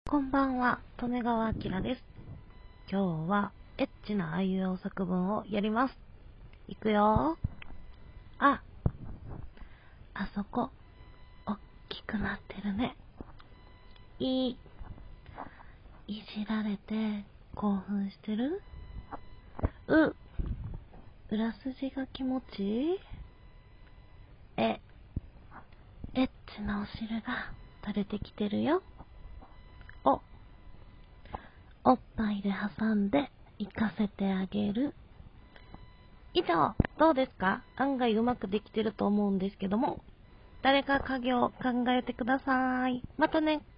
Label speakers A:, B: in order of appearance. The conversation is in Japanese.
A: こんばんは、利根川明です。今日はエッチなあいうえお作文をやります。いくよ。あそこ、おっきくなってるね。いじられて興奮してる？裏筋が気持ちいい？エッチなお汁が垂れてきてるよ。おっぱいで挟んで行かせてあげる。以上、どうですか？案外うまくできてると思うんですけども、誰か家業考えてください。またね。